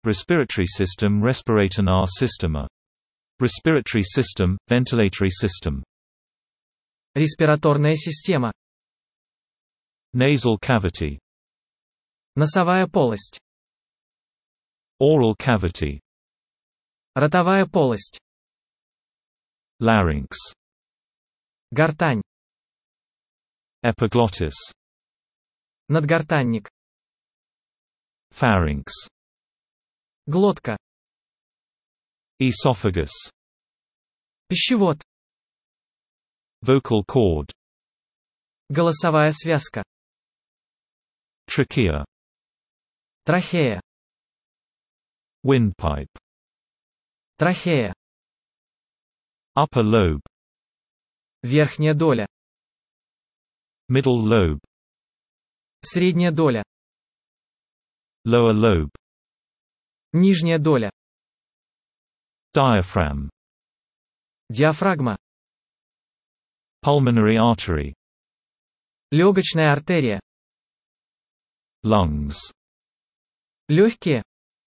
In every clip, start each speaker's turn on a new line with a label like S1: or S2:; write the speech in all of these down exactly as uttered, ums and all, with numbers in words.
S1: Respiratory system, respirator system. Respiratory system, ventilatory system.
S2: Респираторная система.
S1: Nasal cavity.
S2: Носовая полость.
S1: Oral cavity.
S2: Ротовая полость.
S1: Larynx.
S2: Гортань.
S1: Epiglottis.
S2: Надгортанник.
S1: Pharynx.
S2: Глотка.
S1: Esophagus.
S2: Пищевод.
S1: Vocal cord.
S2: Голосовая связка.
S1: Trachea.
S2: Трахея.
S1: Windpipe.
S2: Трахея.
S1: Upper lobe.
S2: Верхняя доля.
S1: Middle lobe.
S2: Средняя доля.
S1: Lower lobe.
S2: Нижняя доля.
S1: Diaphragm.
S2: Диафрагма.
S1: Pulmonary artery.
S2: Легочная артерия.
S1: Lungs.
S2: Легкие.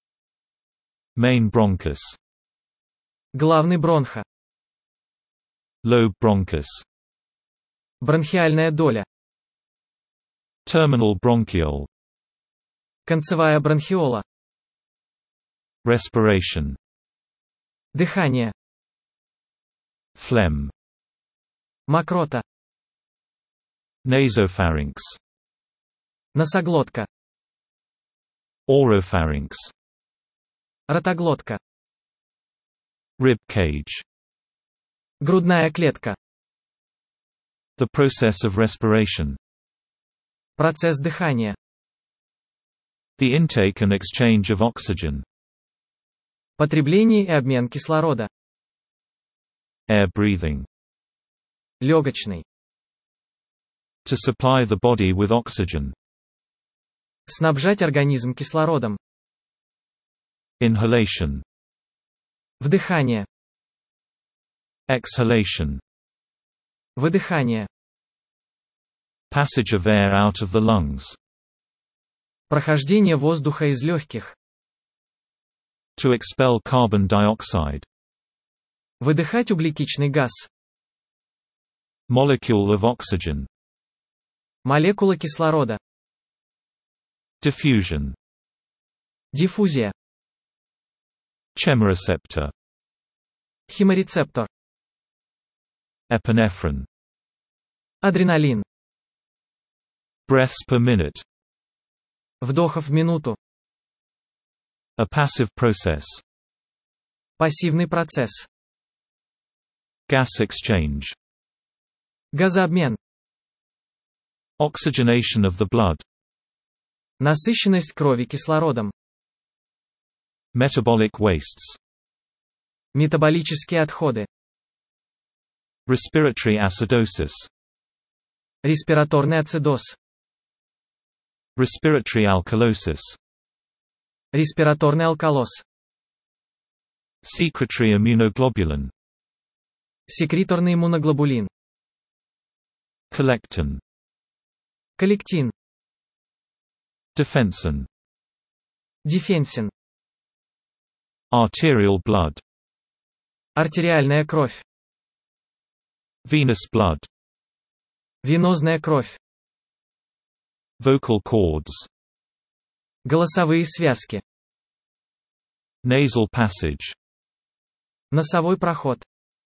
S1: Main bronchus.
S2: Главный бронха.
S1: Lobe bronchus.
S2: Бронхиальная доля.
S1: Terminal bronchiole.
S2: Концевая бронхиола.
S1: Respiration.
S2: Дыхание.
S1: Phlegm.
S2: Мокрота.
S1: Nasopharynx.
S2: Носоглотка.
S1: Oropharynx.
S2: Ротоглотка.
S1: Rib cage.
S2: Грудная клетка.
S1: The process of respiration.
S2: Процесс дыхания.
S1: The intake and exchange of oxygen.
S2: Потребление и обмен кислорода.
S1: Air breathing.
S2: Легочный.
S1: To supply the body with oxygen.
S2: Снабжать организм кислородом.
S1: Inhalation.
S2: Вдыхание.
S1: Exhalation.
S2: Выдыхание.
S1: Passage of air out of the lungs.
S2: Прохождение воздуха из легких.
S1: To expel carbon dioxide.
S2: Выдыхать углекислый газ.
S1: Molecule of oxygen.
S2: Молекула кислорода.
S1: Diffusion.
S2: Диффузия.
S1: Chemoreceptor.
S2: Хеморецептор.
S1: Epinephrine.
S2: Адреналин.
S1: Breaths per minute.
S2: Вдохов в минуту.
S1: A passive process.
S2: Пассивный процесс.
S1: Gas exchange.
S2: Газообмен.
S1: Oxygenation of the blood.
S2: Насыщенность крови кислородом.
S1: Metabolic wastes.
S2: Метаболические отходы.
S1: Respiratory acidosis.
S2: Респираторный ацидоз.
S1: Respiratory alkalosis.
S2: Респираторный алкалоз.
S1: Secretory immunoglobulin.
S2: Секреторный иммуноглобулин.
S1: Collectin.
S2: Коллектин.
S1: Defensin.
S2: Дифенсин.
S1: Arterial blood.
S2: Артериальная кровь.
S1: Venous blood.
S2: Венозная кровь.
S1: Vocal cords.
S2: Голосовые связки.
S1: Nasal passage.
S2: Носовой проход.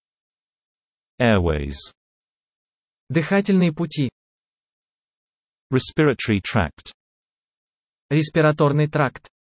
S1: Airways.
S2: Дыхательные пути.
S1: Respiratory tract.
S2: Респираторный тракт.